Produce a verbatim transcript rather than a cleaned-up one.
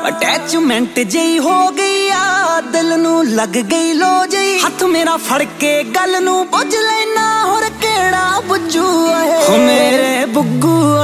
Attachment ਜਿਹੀ ਹੋ ਗਈ ਆ, ਦਿਲ ਨੂੰ ਲੱਗ ਗਈ ਲੋ ਜਿਹੀ। ਹੱਥ ਮੇਰਾ ਫੜ ਕੇ ਗੱਲ ਨੂੰ ਪੁੱਛ ਲੈਣਾ, ਹੋਰ ਕਿਹੜਾ ਬੁੱਝੂ ਏ ਹੋ ਮੇਰੇ ਬੁੱਗੂ